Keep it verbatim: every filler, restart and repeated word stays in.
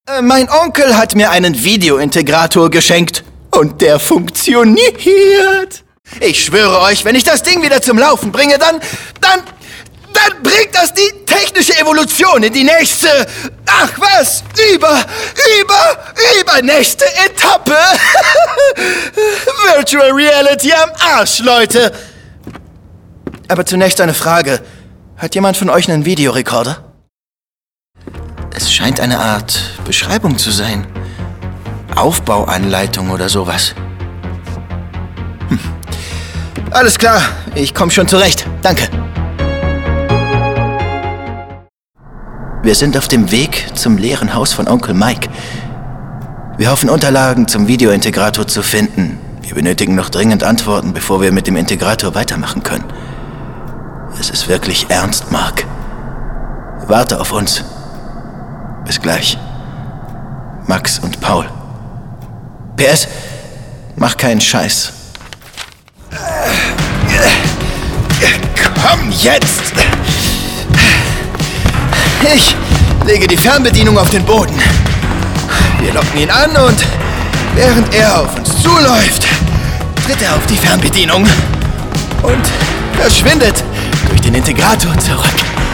Äh, mein Onkel hat mir einen Videointegrator geschenkt. Und der funktioniert. Ich schwöre euch, wenn ich das Ding wieder zum Laufen bringe, dann... Dann... Dann bringt das die technische Evolution in die nächste... Ach was? Über... Über... Übernächste Etappe. Virtual Reality am Arsch, Leute. Aber zunächst eine Frage. Hat jemand von euch einen Videorekorder? Es scheint eine Art Beschreibung zu sein. Aufbauanleitung oder sowas. Hm. Alles klar, ich komme schon zurecht. Danke. Wir sind auf dem Weg zum leeren Haus von Onkel Mike. Wir hoffen, Unterlagen zum Videointegrator zu finden. Wir benötigen noch dringend Antworten, bevor wir mit dem Integrator weitermachen können. Es ist wirklich ernst, Mark. Warte auf uns. Bis gleich. Max und Paul. P S. Mach keinen Scheiß. Komm jetzt! Ich lege die Fernbedienung auf den Boden. Wir locken ihn an und während er auf uns zuläuft, tritt er auf die Fernbedienung und verschwindet durch den Integrator zurück.